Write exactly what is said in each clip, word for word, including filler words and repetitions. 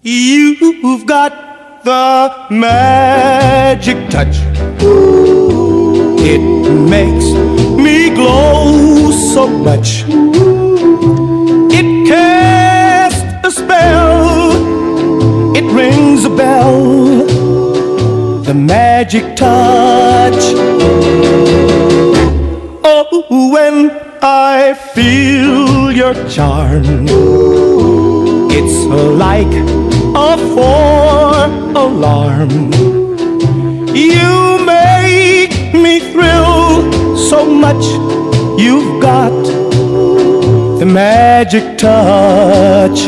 You've got the magic touch. It makes me glow so much. It casts a spell. It rings a bell. The magic touch. Oh, when I feel your charm, it's like a four-alarm. You make me thrill so much. You've got the magic touch.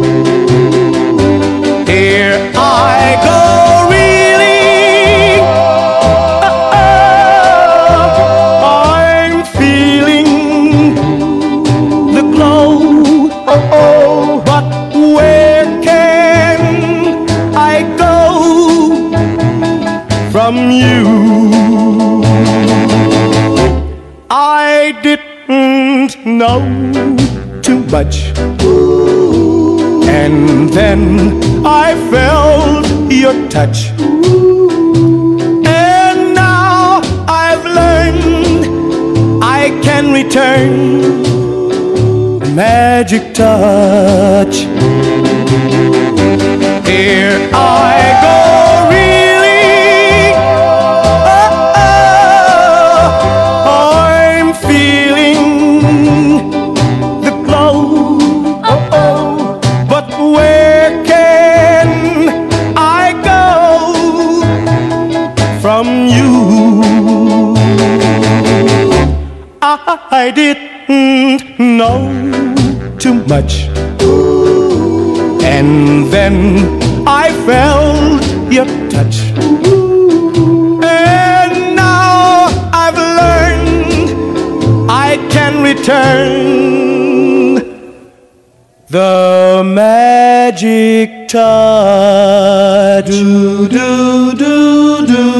Here I go, reeling. Oh, I'm feeling the glow. Oh, oh, but where can I go from you? I didn't know too much, and then I felt your touch, and now I've learned I can return the magic touch. Here I go, reeling. Oh, oh, I'm feeling the glow. Oh, oh, but where can I go from you? I didn't know too much, and then I felt your touch, and now I've learned I can return the magic touch. Do, do, do, do.